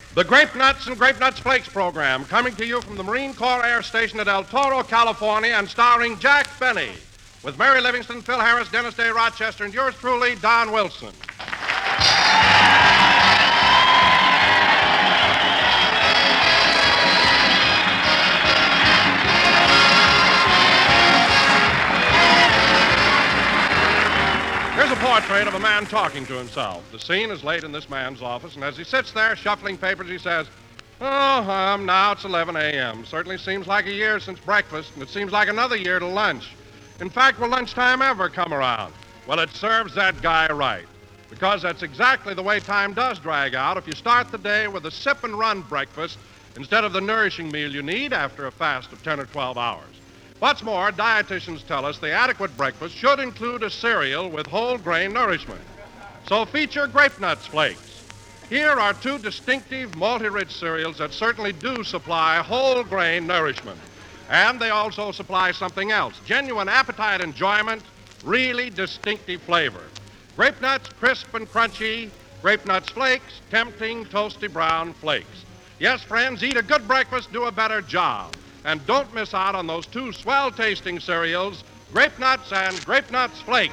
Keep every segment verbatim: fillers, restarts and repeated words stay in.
The Grape Nuts and Grape Nuts Flakes program, coming to you from the Marine Corps Air Station at El Toro, California, and starring Jack Benny, with Mary Livingston, Phil Harris, Dennis Day Rochester, and yours truly, Don Wilson. Here's a portrait of a man talking to himself. The scene is late in this man's office, and as he sits there shuffling papers, he says, Oh, um, now it's eleven a.m. Certainly seems like a year since breakfast, and it seems like another year to lunch. In fact, will lunchtime ever come around? Well, it serves that guy right, because that's exactly the way time does drag out if you start the day with a sip-and-run breakfast instead of the nourishing meal you need after a fast of ten or twelve hours. What's more, dietitians tell us the adequate breakfast should include a cereal with whole grain nourishment. So feature Grape Nuts Flakes. Here are two distinctive multi-rich cereals that certainly do supply whole grain nourishment. And they also supply something else, genuine appetite enjoyment, really distinctive flavor. Grape Nuts, crisp and crunchy. Grape Nuts Flakes, tempting, toasty brown flakes. Yes, friends, eat a good breakfast, do a better job. And don't miss out on those two swell-tasting cereals, Grape Nuts and Grape Nuts Flakes.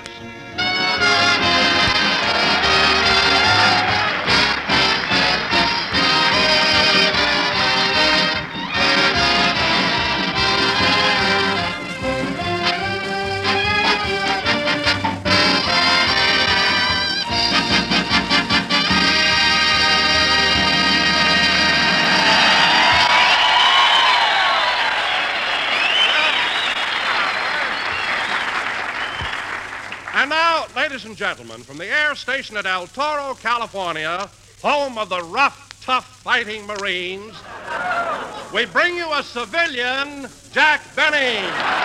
And now, ladies and gentlemen, from the air station at El Toro, California, home of the rough, tough fighting Marines, we bring you a civilian, Jack Benny.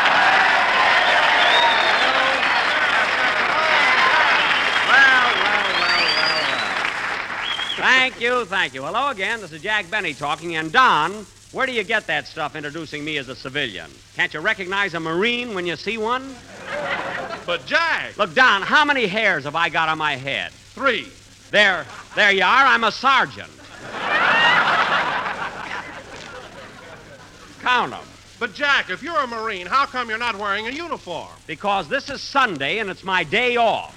Well, well, well, well, well. Thank you, thank you. Hello again. This is Jack Benny talking. And Don, where do you get that stuff introducing me as a civilian? Can't you recognize a Marine when you see one? But, Jack... Look, Don, how many hairs have I got on my head? Three. There, there you are. I'm a sergeant. Count them. But, Jack, if you're a Marine, how come you're not wearing a uniform? Because this is Sunday and it's my day off.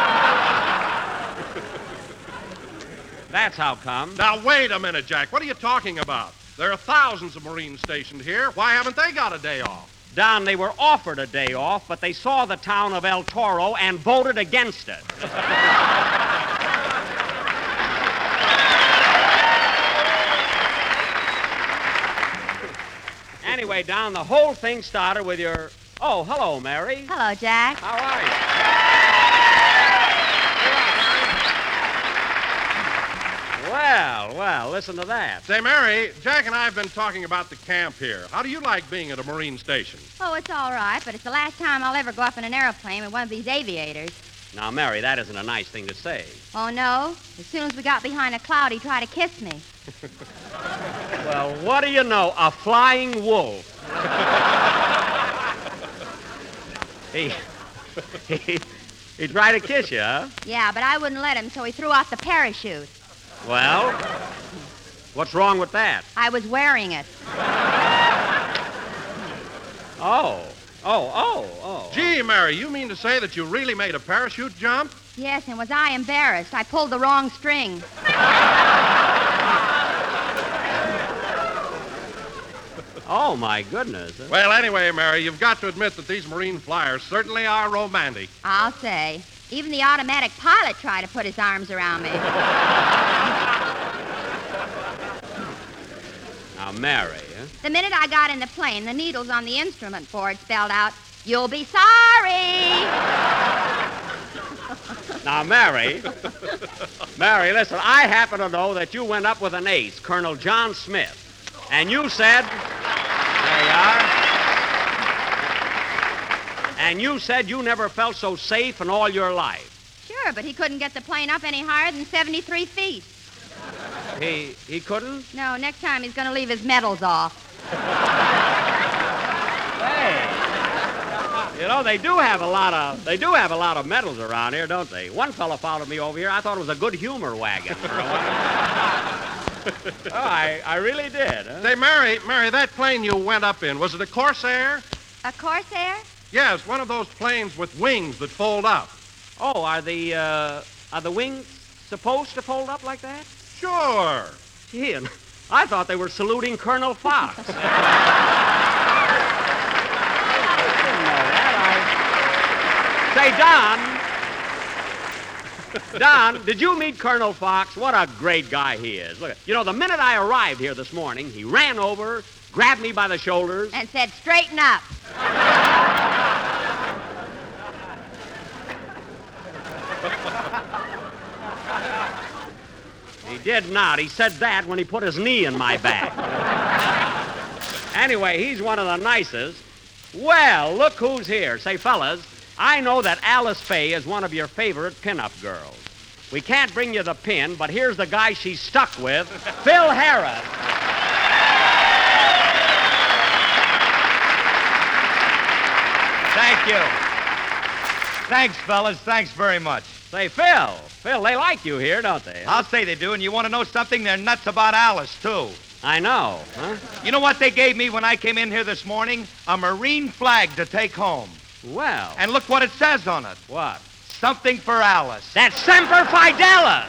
That's how come. Now, wait a minute, Jack. What are you talking about? There are thousands of Marines stationed here. Why haven't they got a day off? Don, they were offered a day off, but they saw the town of El Toro and voted against it. Anyway, Don, the whole thing started with your... Oh, hello, Mary. Hello, Jack. How are you? Well, well, listen to that. Say, Mary, Jack and I have been talking about the camp here. How do you like being at a Marine station? Oh, it's all right, but it's the last time I'll ever go up in an airplane with one of these aviators. Now, Mary, that isn't a nice thing to say. Oh, no? As soon as we got behind a cloud, he tried to kiss me. Well, what do you know? A flying wolf. he, he, he tried to kiss you, huh? Yeah, but I wouldn't let him, so he threw off the parachute. Well, what's wrong with that? I was wearing it. Oh, oh, oh, oh. Gee, Mary, you mean to say that you really made a parachute jump? Yes, and was I embarrassed? I pulled the wrong string. Oh, my goodness. Well, anyway, Mary, you've got to admit that these Marine flyers certainly are romantic. I'll say. Even the automatic pilot tried to put his arms around me. Now, Mary, huh? The minute I got in the plane, the needles on the instrument board spelled out, "You'll be sorry." Now, Mary, Mary, listen, I happen to know that you went up with an ace, Colonel John Smith, and you said, there you are, and you said you never felt so safe in all your life. Sure, but he couldn't get the plane up any higher than seventy-three feet. He he couldn't? No, next time he's going to leave his medals off. Hey, you know, they do have a lot of they do have a lot of medals around here, don't they? One fellow followed me over here. I thought it was a good humor wagon for a while. Oh, I, I really did, huh? Say, Mary, Mary, that plane you went up in, was it a Corsair? A Corsair? Yes, one of those planes with wings that fold up. Oh, are the, uh, are the wings supposed to fold up like that? Sure. Gee, and I thought they were saluting Colonel Fox. I didn't know that. I... Say, Don. Don, did you meet Colonel Fox? What a great guy he is. Look, you know, the minute I arrived here this morning, he ran over, grabbed me by the shoulders. And said, straighten up. He did not. He said that when he put his knee in my back. Anyway, he's one of the nicest. Well, look who's here. Say, fellas, I know that Alice Faye is one of your favorite pinup girls. We can't bring you the pin, but here's the guy she's stuck with, Phil Harris. Thank you. Thanks, fellas. Thanks very much. Say, Phil. Phil, they like you here, don't they? I'll say they do, and you want to know something? They're nuts about Alice, too. I know, huh? You know what they gave me when I came in here this morning? A Marine flag to take home. Well. And look what it says on it. What? Something for Alice. That's Semper Fidelis.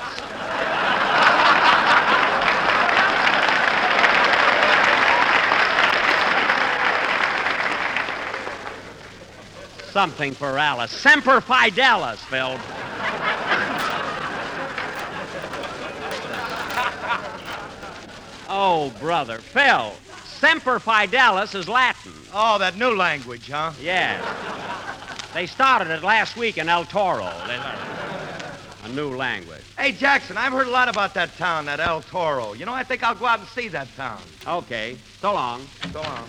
Something for Alice. Semper Fidelis, Phil. Oh, brother. Phil, Semper Fidelis is Latin. Oh, that new language, huh? Yes. They started it last week in El Toro. They- A new language. Hey, Jackson, I've heard a lot about that town, that El Toro. You know, I think I'll go out and see that town. Okay. So long. So long.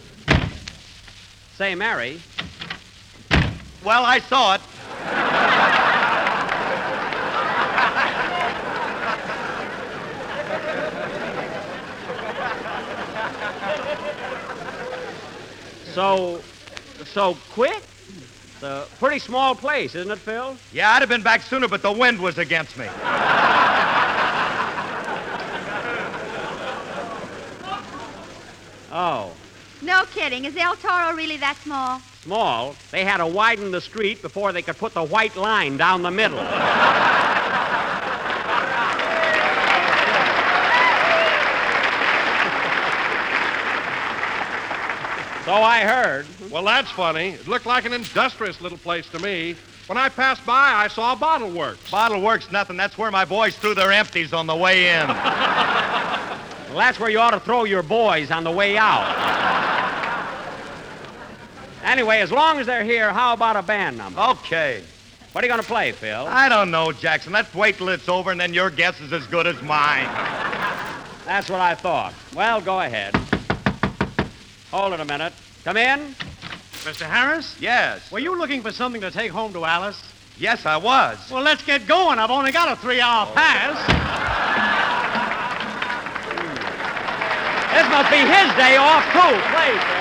Say, Mary. Well, I saw it. So, so quick? It's a pretty small place, isn't it, Phil? Yeah, I'd have been back sooner, but the wind was against me. Oh. No kidding. Is El Toro really that small? Small? They had to widen the street before they could put the white line down the middle. So I heard. Well, that's funny. It looked like an industrious little place to me. When I passed by, I saw a bottle works. Bottle Works, nothing. That's where my boys threw their empties on the way in. Well, that's where you ought to throw your boys on the way out. Anyway, as long as they're here, how about a band number? Okay. What are you going to play, Phil? I don't know, Jackson. Let's wait till it's over, and then your guess is as good as mine. That's what I thought. Well, go ahead. Hold it a minute. Come in. Mister Harris? Yes. Were you looking for something to take home to Alice? Yes, I was. Well, let's get going. I've only got a three-hour pass. This must be his day off, too. Play, Phil.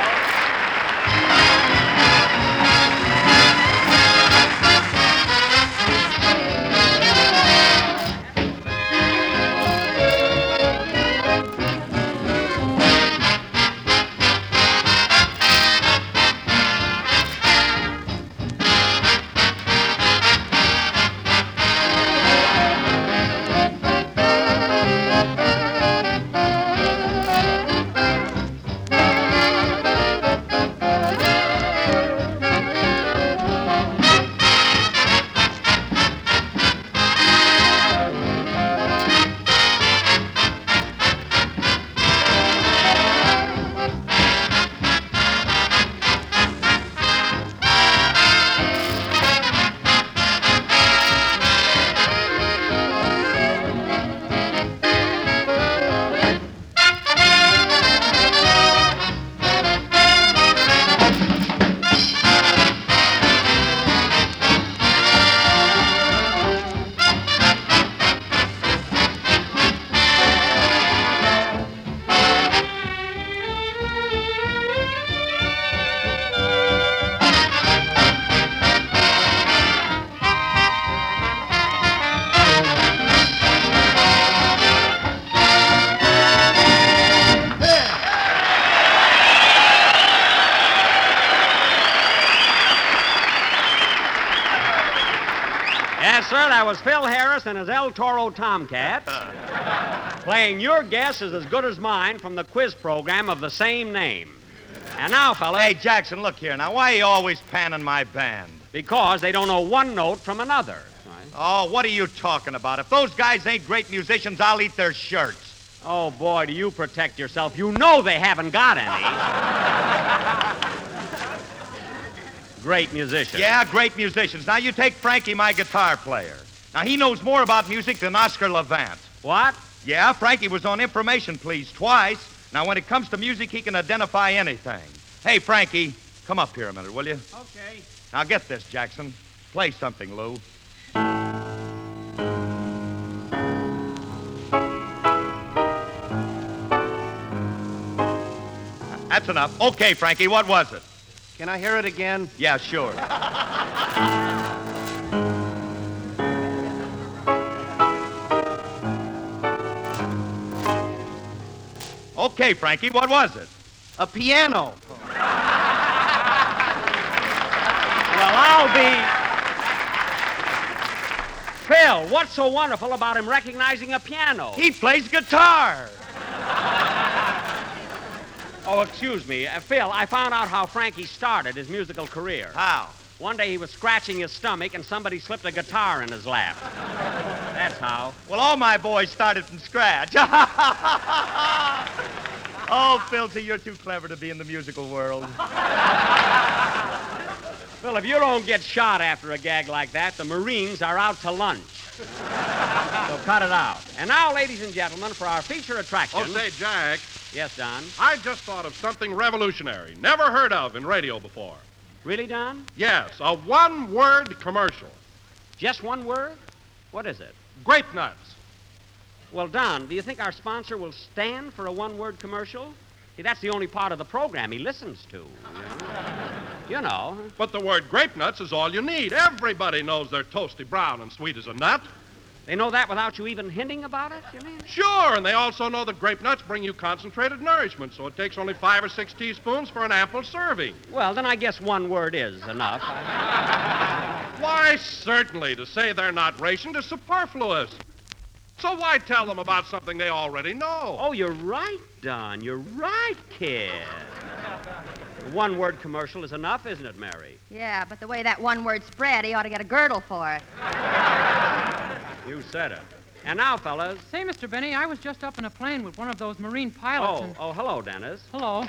sir, that was Phil Harris and his El Toro Tomcats playing Your Guess Is As Good As Mine from the quiz program of the same name. And now, fellas... Hey, Jackson, look here. Now, why are you always panning my band? Because they don't know one note from another. Right? Oh, what are you talking about? If those guys ain't great musicians, I'll eat their shirts. Oh, boy, do you protect yourself. You know they haven't got any. Great musicians. Yeah, great musicians. Now, you take Frankie, my guitar player. Now, he knows more about music than Oscar Levant. What? Yeah, Frankie was on Information Please twice. Now, when it comes to music, he can identify anything. Hey, Frankie, come up here a minute, will you? Okay. Now, get this, Jackson. Play something, Lou. That's enough. Okay, Frankie, what was it? Can I hear it again? Yeah, sure. Okay, Frankie, what was it? A piano. Well, I'll be... Phil, what's so wonderful about him recognizing a piano? He plays guitar. Oh, excuse me. Uh, Phil, I found out how Frankie started his musical career. How? One day he was scratching his stomach and somebody slipped a guitar in his lap. That's how. Well, all my boys started from scratch. Oh, Philty, you're too clever to be in the musical world. Phil, if you don't get shot after a gag like that, the Marines are out to lunch. So cut it out. And now, ladies and gentlemen, for our feature attraction... Oh, say, Jack, Yes, Don? I just thought of something revolutionary, never heard of in radio before. Really, Don? Yes, a one-word commercial. Just one word? What is it? Grape nuts. Well, Don, do you think our sponsor will stand for a one-word commercial? See, that's the only part of the program he listens to, you know. You know. But the word grape nuts is all you need. Everybody knows they're toasty brown and sweet as a nut. They know that without you even hinting about it, you mean? Sure, and they also know that grape nuts bring you concentrated nourishment, so it takes only five or six teaspoons for an ample serving. Well, then I guess one word is enough. Why, certainly, to say they're not rationed is superfluous. So why tell them about something they already know? Oh, you're right, Don. You're right, kid. One word commercial is enough, isn't it, Mary? Yeah, but the way that one word spread, he ought to get a girdle for it. You said it. And now, fellas. Say, Mister Benny, I was just up in a plane with one of those Marine pilots. Oh, and... oh, hello, Dennis. Hello.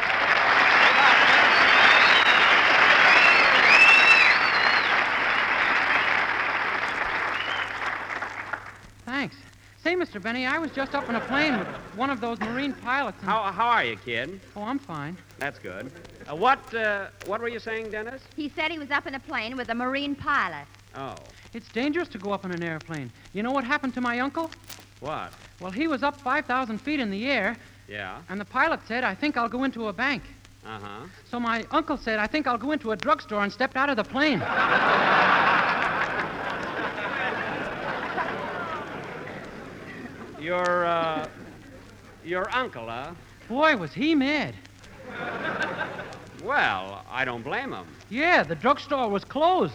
Thanks. Say, Mister Benny, I was just up in a plane with one of those Marine pilots. And... How how are you, kid? Oh, I'm fine. That's good. Uh, what uh, what were you saying, Dennis? He said he was up in a plane with a Marine pilot. Oh, It's dangerous to go up in an airplane. You know what happened to my uncle? what? Well, he was up five thousand feet in the air, Yeah. and the pilot said, I think I'll go into a bank. Uh-huh. So my uncle said, I think I'll go into a drugstore, and stepped out of the plane. Your uh, your uncle, huh? Boy, was he mad. Well, I don't blame him. Yeah, the drugstore was closed.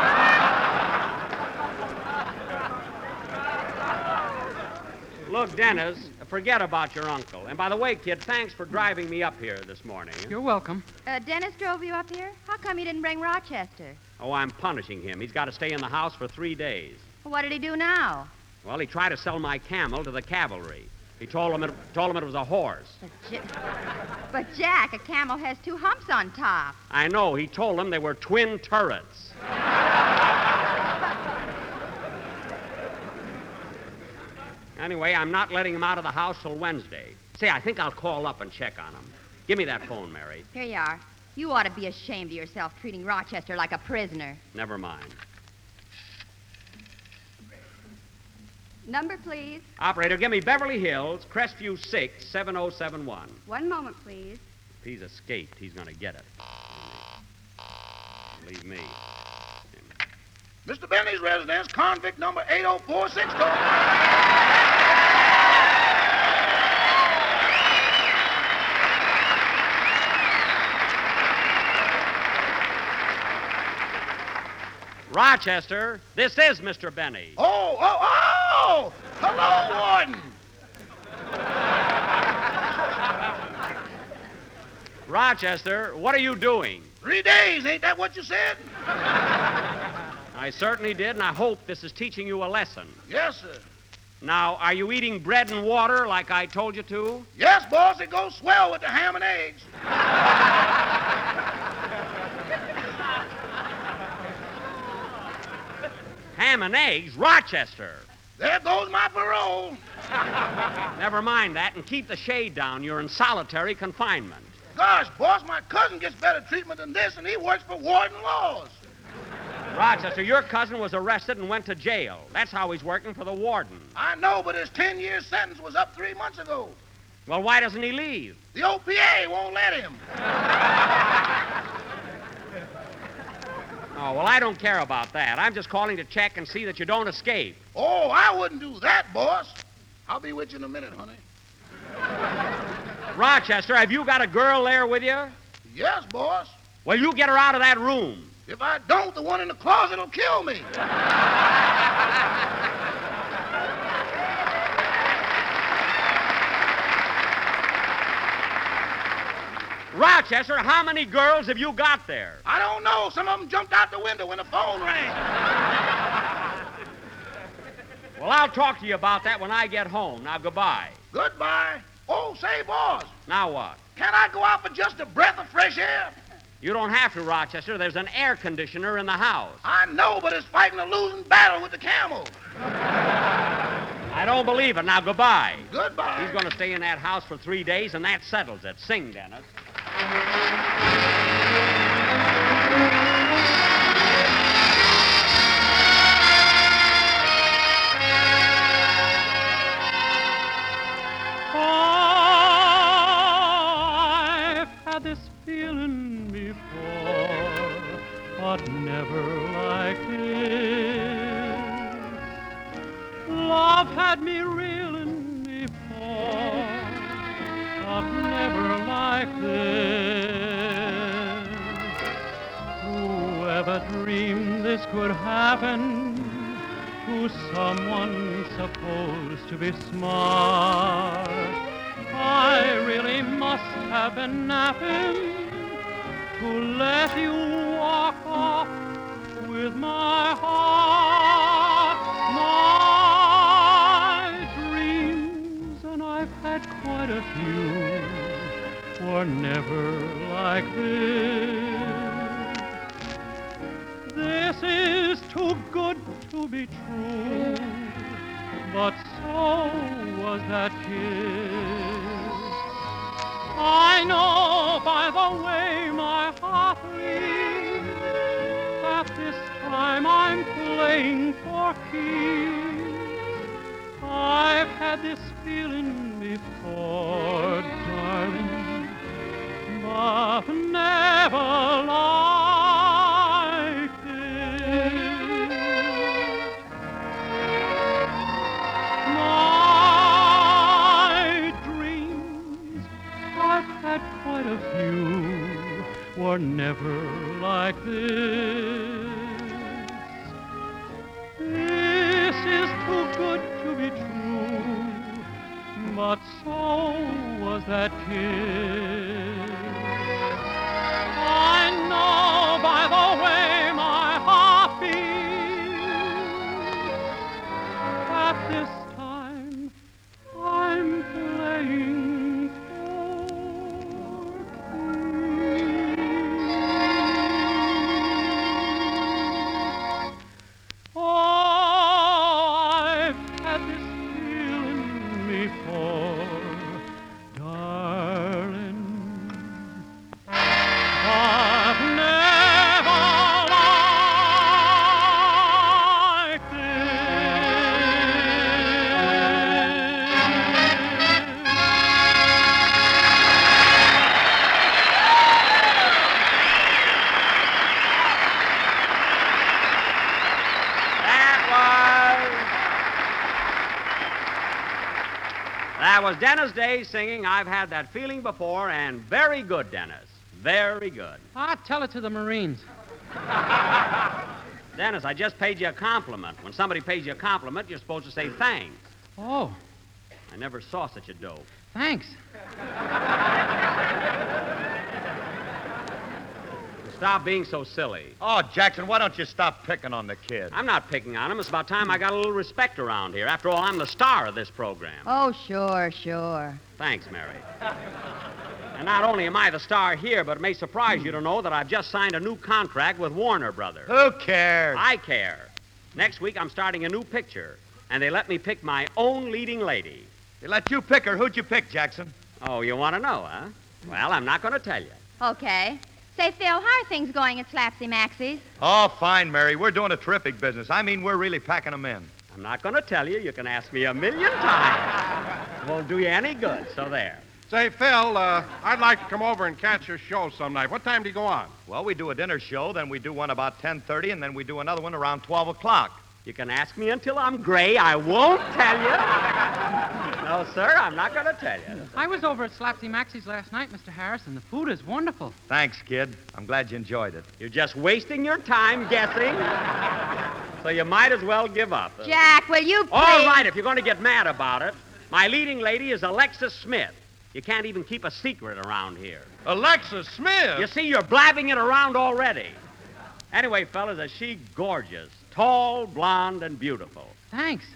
Look, Dennis, forget about your uncle. And by the way, kid, thanks for driving me up here this morning. You're welcome. Uh, Dennis drove you up here? How come you didn't bring Rochester? Oh, I'm punishing him. He's got to stay in the house for three days. Well, what did he do now? Well, he tried to sell my camel to the cavalry. He told him it, told him it was a horse. But, Ja- but Jack, a camel has two humps on top. I know. He told them they were twin turrets. Anyway, I'm not letting him out of the house till Wednesday. Say, I think I'll call up and check on him. Give me that phone, Mary. Here you are. You ought to be ashamed of yourself treating Rochester like a prisoner. Never mind. Number, please. Operator, give me Beverly Hills, Crestview six, seven oh seven one. One moment, please. If he's escaped, he's going to get it. Leave me. Mister Benny's residence, convict number eight oh four six two. Rochester, this is Mister Benny. Oh, oh, oh! Hello, Warden. Rochester, what are you doing? Three days, ain't that what you said? I certainly did, and I hope this is teaching you a lesson. Yes, sir. Now, are you eating bread and water like I told you to? Yes, boss, it goes swell with the ham and eggs. Ham and eggs? Rochester! There goes my parole. Never mind that, and keep the shade down. You're in solitary confinement. Gosh, boss, my cousin gets better treatment than this, and he works for Warden Laws. Rochester, your cousin was arrested and went to jail. That's how he's working for the warden. I know, but his ten-year sentence was up three months ago. Well, why doesn't he leave? The O P A won't let him. Oh, well, I don't care about that. I'm just calling to check and see that you don't escape. Oh, I wouldn't do that, boss. I'll be with you in a minute, honey. Rochester, have you got a girl there with you? Yes, boss. Well, you get her out of that room. If I don't, the one in the closet will kill me. Rochester, how many girls have you got there? I don't know. Some of them jumped out the window when the phone rang. Well, I'll talk to you about that when I get home. Now, goodbye. Goodbye. Oh, say, boss, Now what? can I go out for just a breath of fresh air? You don't have to, Rochester. There's an air conditioner in the house. I know, but it's fighting a losing battle with the camel. I don't believe it. Now, goodbye. Goodbye. He's going to stay in that house for three days, and that settles it. Sing, Dennis. I've had this feeling before, but never like this. Love had me reeling before, but never like this. Whoever dreamed this could happen to someone supposed to be smart? I really must have been napping to let you walk off with my heart. My dreams, and I've had quite a few, were never like this. This is too good to be true, but so was that kiss. I know by the way my heart beats that this time I'm playing for keeps. I've had this feeling before, darling, but never like this. My dreams, I've had quite a few, were never like this. This is too good to be true, but so was that kiss. I know by the way my heart beats that this time I'm playing for keeps. Oh, I've had this feeling before, darling, but never like That was Dennis Day singing I've Had That Feeling Before, and very good, Dennis. Very good. Ah, tell it to the Marines. Dennis, I just paid you a compliment. When somebody pays you a compliment, you're supposed to say thanks. Oh, I never saw such a dope. thanks. Stop being so silly. Oh, Jackson, why don't you stop picking on the kid? I'm not picking on him. It's about time I got a little respect around here. After all, I'm the star of this program. Oh, sure, sure. Thanks, Mary. And not only am I the star here, but it may surprise you to know that I've just signed a new contract with Warner Brothers. Who cares? I care. Next week, I'm starting a new picture, and they let me pick my own leading lady. They let you pick her. Who'd you pick, Jackson? Oh, you want to know, huh? Well, I'm not going to tell you. Okay. Say, Phil, how are things going at Slapsy Maxie's? Oh, fine, Mary. We're doing a terrific business. I mean, we're really packing them in. I'm not going to tell you. You can ask me a million times. It won't do you any good, so there. Say, Phil, uh, I'd like to come over and catch your show some night. What time do you go on? Well, we do a dinner show, then we do one about ten thirty, and then we do another one around twelve o'clock. You can ask me until I'm gray. I won't tell you. No, sir, I'm not going to tell you. I was over at Slapsy Maxie's last night, Mister Harris, and the food is wonderful. Thanks, kid. I'm glad you enjoyed it. You're just wasting your time guessing. So you might as well give up. Jack, will you please... All right, if you're going to get mad about it. My leading lady is Alexis Smith. You can't even keep a secret around here. Alexis Smith? You see, you're blabbing it around already. Anyway, fellas, is she gorgeous? Tall, blonde, and beautiful. Thanks.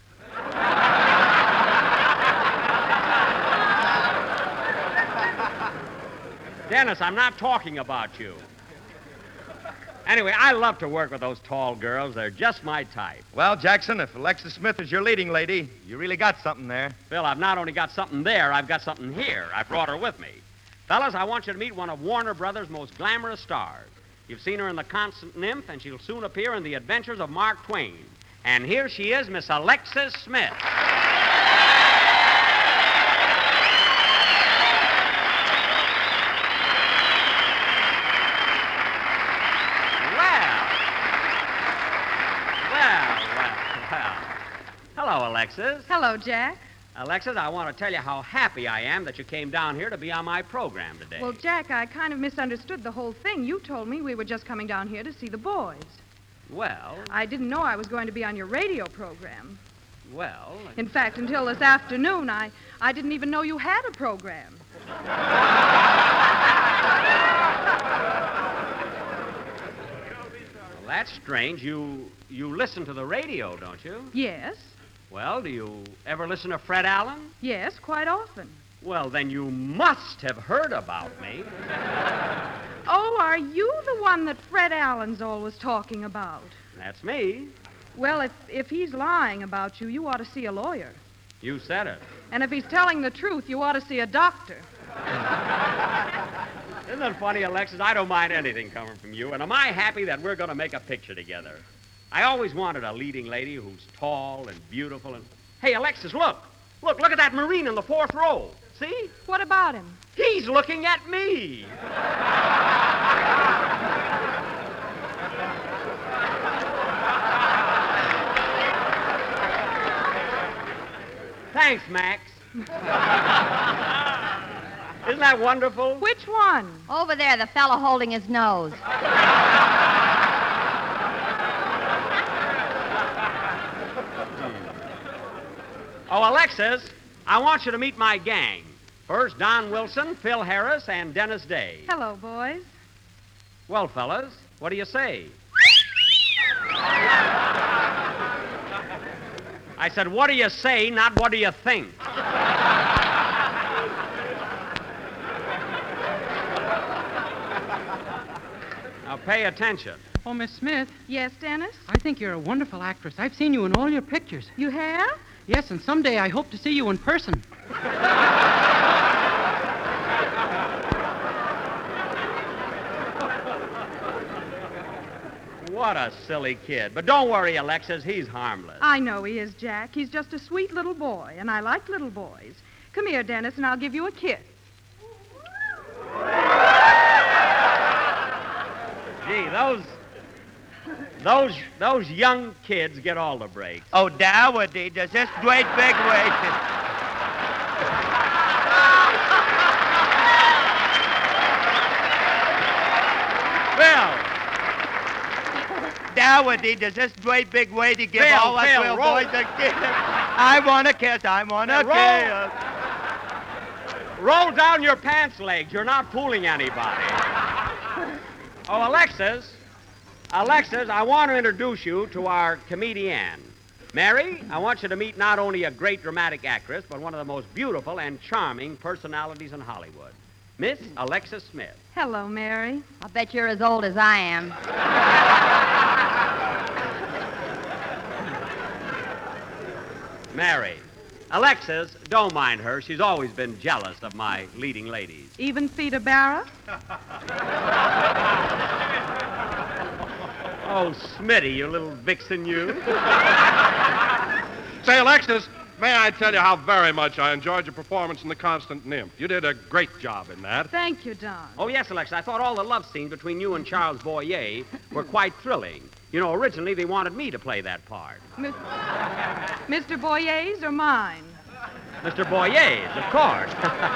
Dennis, I'm not talking about you. Anyway, I love to work with those tall girls. They're just my type. Well, Jackson, if Alexis Smith is your leading lady, you really got something there. Phil, I've not only got something there, I've got something here. I brought her with me. Fellas, I want you to meet one of Warner Brothers' most glamorous stars. You've seen her in The Constant Nymph, and she'll soon appear in The Adventures of Mark Twain. And here she is, Miss Alexis Smith. Hello, Alexis. Hello, Jack. Alexis, I want to tell you how happy I am that you came down here to be on my program today. Well, Jack, I kind of misunderstood the whole thing. You told me we were just coming down here to see the boys. Well, I didn't know I was going to be on your radio program. well... In fact, until this afternoon, I, I didn't even know you had a program. Well, that's strange. You, you listen to the radio, don't you? Yes. Well, do you ever listen to Fred Allen? Yes, quite often. Well, then you must have heard about me. Oh, are you the one that Fred Allen's always talking about? That's me. Well, if, if he's lying about you, you ought to see a lawyer. You said it. And if he's telling the truth, you ought to see a doctor. Isn't that funny, Alexis? I don't mind anything coming from you, and am I happy that we're going to make a picture together? I always wanted a leading lady who's tall and beautiful and... Hey, Alexis, look. Look, look at that Marine in the fourth row. See? What about him? He's looking at me. Thanks, Max. Isn't that wonderful? Which one? Over there, the fellow holding his nose. Oh, Alexis, I want you to meet my gang. First, Don Wilson, Phil Harris, and Dennis Day. Hello, boys. Well, fellas, what do you say? I said, what do you say, not what do you think? Now, pay attention. Oh, Miss Smith, Yes, Dennis? I think you're a wonderful actress. I've seen you in all your pictures. You have? Yes, and someday I hope to see you in person. What a silly kid. But don't worry, Alexis, he's harmless. I know he is, Jack. He's just a sweet little boy, and I like little boys. Come here, Dennis, and I'll give you a kiss. Gee, those... Those those young kids get all the breaks. Oh, Dowdy, does this great big way to... Phil! Nowadays, there's this great big way to give Phil, all us Phil, little roll. boys a kiss. I want a kiss. I want a Now, roll. kiss. Roll down your pants legs. You're not fooling anybody. Oh, Alexis. Alexis, I want to introduce you to our comedian. Mary, I want you to meet not only a great dramatic actress, but one of the most beautiful and charming personalities in Hollywood, Miss Alexis Smith. Hello, Mary. I'll bet you're as old as I am. Mary. Alexis, don't mind her. She's always been jealous of my leading ladies. Even Theda Barra? Oh, Smitty, you little vixen, you. Say, Alexis, may I tell you how very much I enjoyed your performance in The Constant Nymph. You did a great job in that. Thank you, Don. Oh, yes, Alexis. I thought all the love scenes between you and Charles Boyer were quite thrilling. You know, originally they wanted me to play that part. Mis- Mister Boyer's or mine? Mister Boyer's, of course.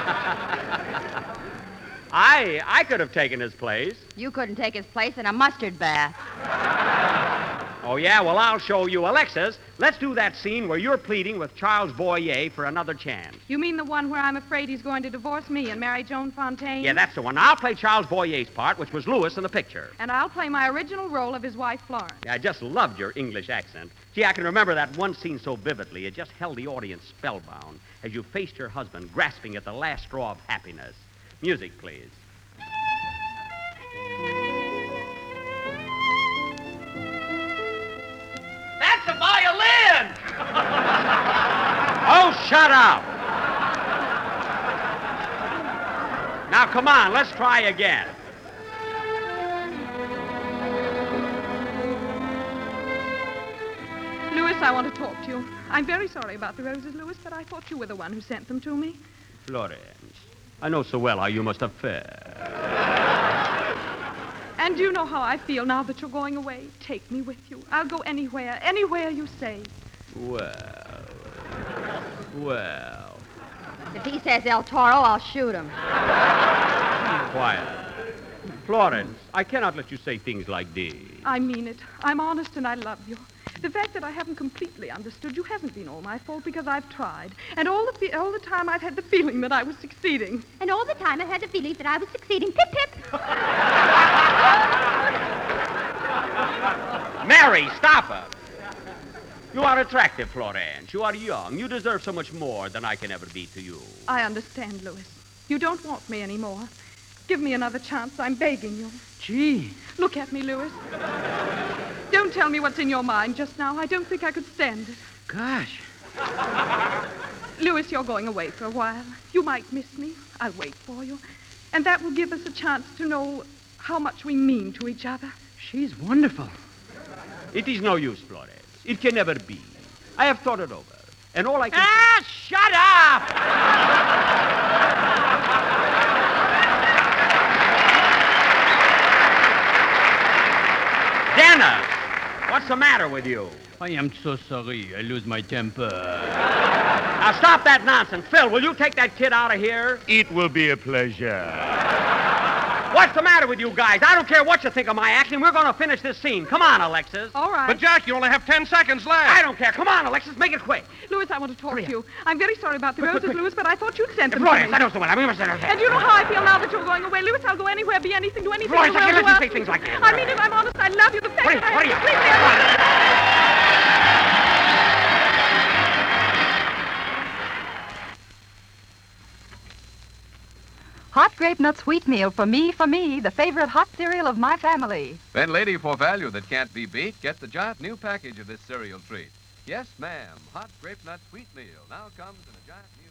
I I could have taken his place. You couldn't take his place in a mustard bath. Oh, yeah? Well, I'll show you. Alexis, let's do that scene where you're pleading with Charles Boyer for another chance. You mean the one where I'm afraid he's going to divorce me and marry Joan Fontaine? Yeah, that's the one. I'll play Charles Boyer's part, which was Lewis in the picture. And I'll play my original role of his wife, Florence. Yeah, I just loved your English accent. Gee, I can remember that one scene so vividly. It just held the audience spellbound as you faced your husband grasping at the last straw of happiness. Music, please. That's a violin! Oh, shut up! Now, come on, let's try again. Louis, I want to talk to you. I'm very sorry about the roses, Louis, but I thought you were the one who sent them to me. Florence, I know so well how you must have fared. And you know how I feel now that you're going away. Take me with you. I'll go anywhere, anywhere you say. Well, well. If he says El Toro, I'll shoot him. Quiet. Florence, I cannot let you say things like this. I mean it. I'm honest and I love you. The fact that I haven't completely understood you hasn't been all my fault because I've tried. And all the fe- all the time I've had the feeling that I was succeeding. And all the time I've had the feeling that I was succeeding. Pip, pip. Mary, stop her. You are attractive, Florence. You are young. You deserve so much more than I can ever be to you. I understand, Louis. You don't want me anymore. Give me another chance. I'm begging you. Gee. Look at me, Louis. Don't tell me what's in your mind just now. I don't think I could stand it. Gosh. Louis, you're going away for a while. You might miss me. I'll wait for you. And that will give us a chance to know how much we mean to each other. She's wonderful. It is no use, Florence. It can never be. I have thought it over. And all I can... Ah, shut up! Dennis! What's the matter with you? I am so sorry. I lose my temper. Now stop that nonsense. Phil, will you take that kid out of here? It will be a pleasure. What's the matter with you guys? I don't care what you think of my acting. We're going to finish this scene. Come on, Alexis. All right. But, Jack, you only have ten seconds left. I don't care. Come on, Alexis. Make it quick. Louis, I want to talk to you. I'm very sorry about the Quick, quick, roses, quick. Louis, but I thought you'd sent them to Florence, me. I know so well. I mean, what's that? And you know how I feel now that you're going away. Louis, I'll go anywhere, be anything, do anything. Florence, in the I can't world let you to say things like that. I mean it. I'm honest. I love you. The fact Hurry, that I hurry have up. completely... Hot grape nut sweet meal for me, for me, the favorite hot cereal of my family. Then, lady, for value that can't be beat, get the giant new package of this cereal treat. Yes, ma'am, hot grape nut sweet meal now comes in a giant new...